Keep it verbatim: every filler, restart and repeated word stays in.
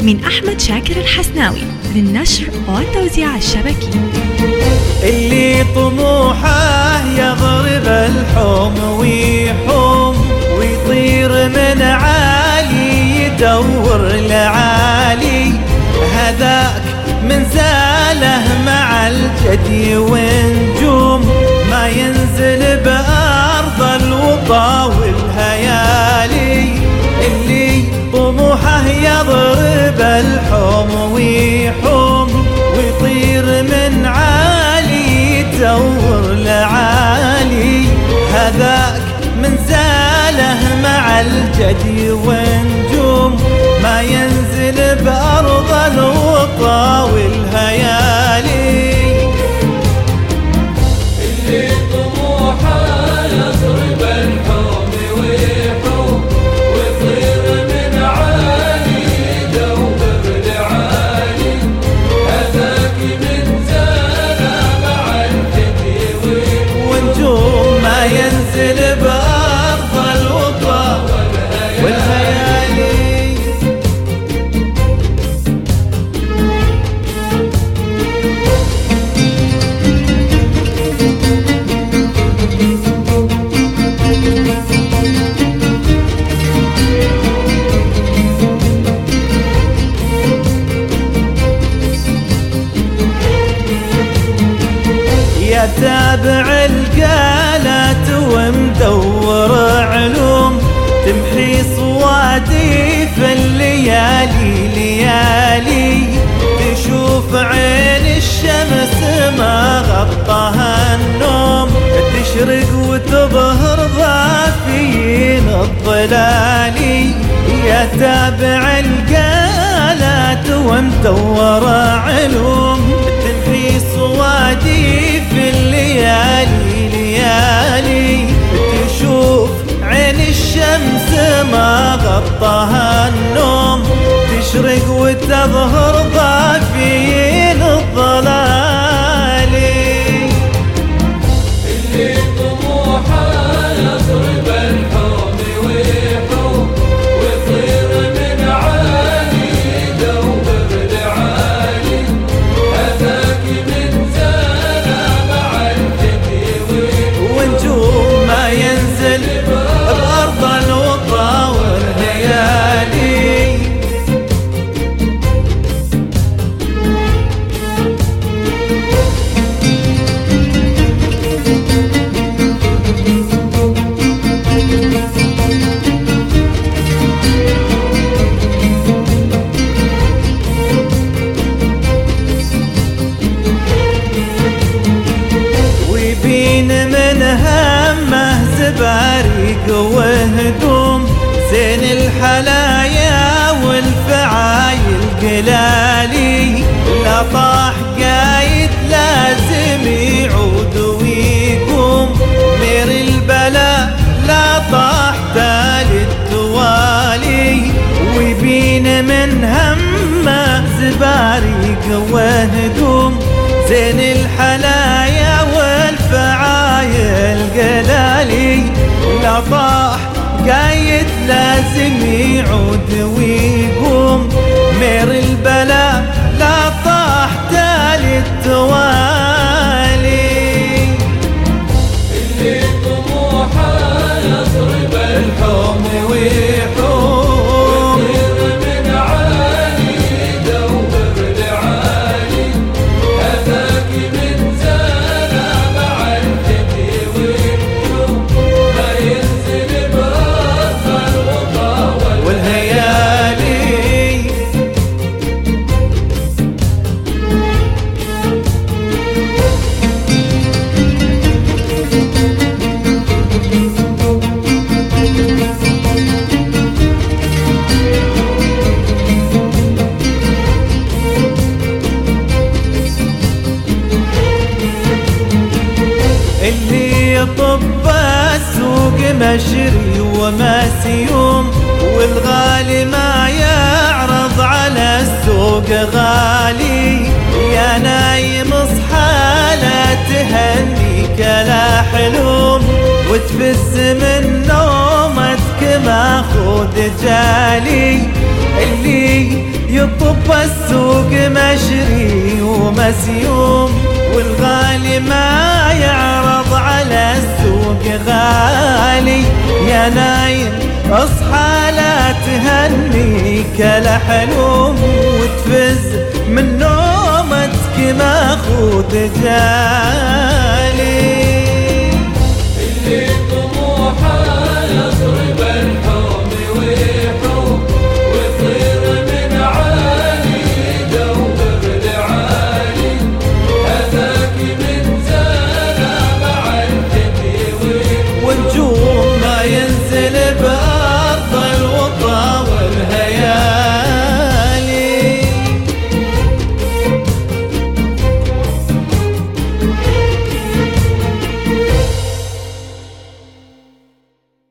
من أحمد شاكر الحسناوي للنشر والتوزيع الشبكي. اللي طموحه يضرب الحوم ويحوم ويطير من عالي يدور لعالي، هذاك من زاله مع الجدي ونجوم ما ينزل بأرض الوطا والهيالي. اللي طموحه يضرب الحوم ويحوم ويطير من عالي يدور لعالي، هذاك من زاله مع الجدي ونجوم ما ينزل بأرض الوطا والهيالي. اللي طموحه يضرب الحوم ويحوم ويطير من عالي يدور لعالي، هذاك من زاله مع الجدي ونجوم ما ينزل بأرض الوطا والهيالي. يا تابع القالات ومدور علوم تمحي صواديف الليالي ليالي، تشوف عين الشمس ما غطاها النوم تشرق وتظهر ضافين الظلالي. يا تابع القالات ومدور علوم تمحي صواديف الليالي ليالي، تشوف عين الشمس ما غطاها النوم تشرق وتظهر ضافين الظلالي. اللي طموحه يضرب الحوم ويحوم ويطير من عالي يدور لعالي، هذاك من زاله مع الجدي ونجوم ما ينزل بأرض الوطا والهيالي. ويبين من همه زباريق وهدوم زين الحلايا والفعايل قلالي، لا طاح قايد لازم يعود ويقوم مير البلا لا طاح تالي التوالي. ويبين من همه زباريق وهدوم زين الحلايا والفعايل قلالي، لا طاح قايد لازم يعود ويقوم مير البلا لا طاح تالي التوالي. اللي طموحه يضرب الحوم ويحوم ويطير من عالي يدور لعالي، هذاك من زاله مع الجدي ونجوم ما ينزل بأرض الوطا والهيالي. اللي يطب السوق مشري ومسيوم والغالي ما يعرض على السوق غالي، يا نايم اصحى لا تهنيك لا حلوم وتفز من نومتك ماخذ جالي، اللي يطب السوق مشري ومسيوم، والغالي ما يعرض على السوق غالي. يا نايم اصحى لا تهنيك الحلوم، وتفز من نومتك ماخذ جالي. اللي طموحه يصرف